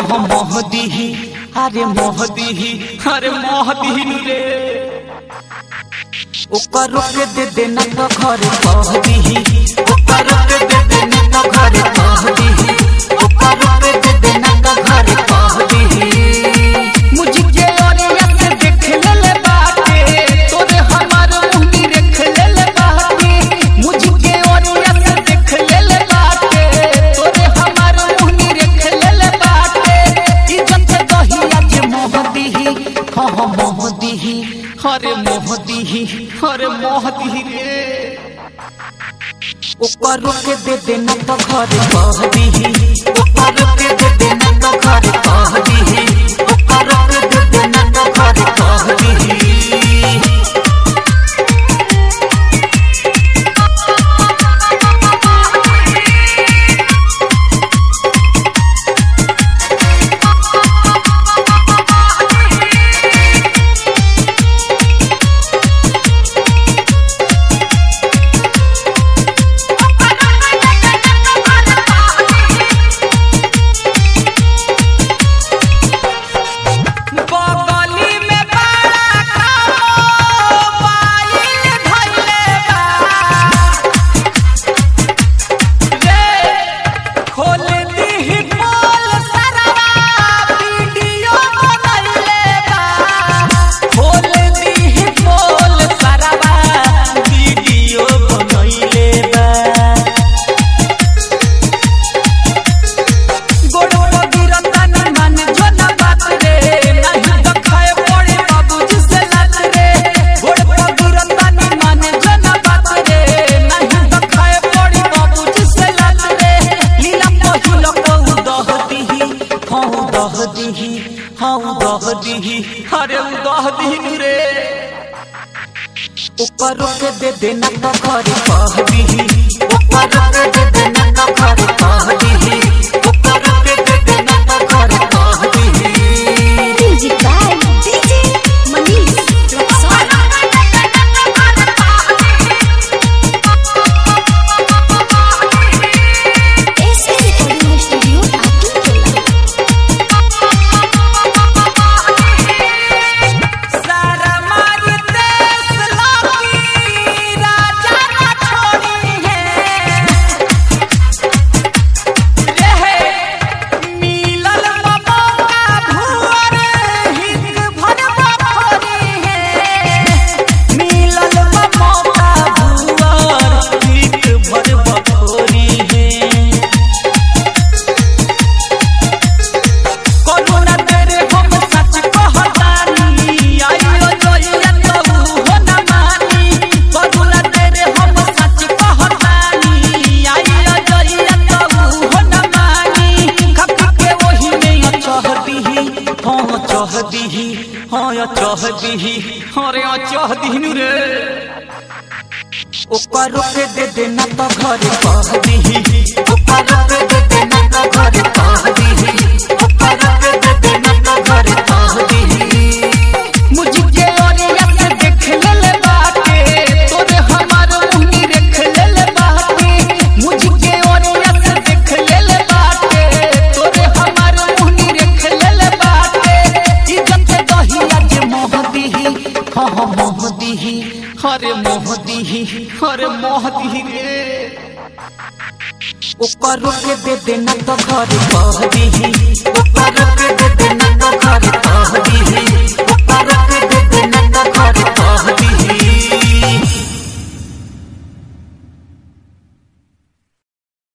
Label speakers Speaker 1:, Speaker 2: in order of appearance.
Speaker 1: हाँ मोहदी अरे मोहदी अरे मोहदी रे ओकर के दे देना तो घर कह दी ओकर के दे देना तो घर कह दी ओकर के दे देना तो घर कह दी मुझे ओरिया से देख ले बाटे तोरे हमार मुंडी रख ले बाटे मुझे ओरिया से देख ले बाटे तोरे हमार मुंडी रख ले बाटे इज्जत दहिया जे मोहदी हाँ मोहदी अरे मोहदी रे ओकर के दे देना तो घर कह दी ओकर के दे देना तो घर कह दी ओकर के दे देना तो घर कह दी अरे दहदी रे ऊपर के दे देना तो घर कह दी ऊपर के दे देना तो घर कह दी ऊपर के दे देना तो घर कह दी
Speaker 2: music by DJ Manish Raxaul SA recording studio आकिल
Speaker 1: अरे चहदी रे ओकर के दे देना तो घर कह दी ओकर के दे देना तो घर कह दी ओकर के दे देना तो घर कह दी मुझे ओरिया से देख ले बाटे तोरे हमार मुंडी रख ले बाटे मुझे ओरिया से देख ले बाटे तोरे हमार मुंडी रख ले बाटे इज्जत दहिया जे मोहदी हाँ मोहदी अरे मोहदी रे ओकर के दे देना तो घर कह दी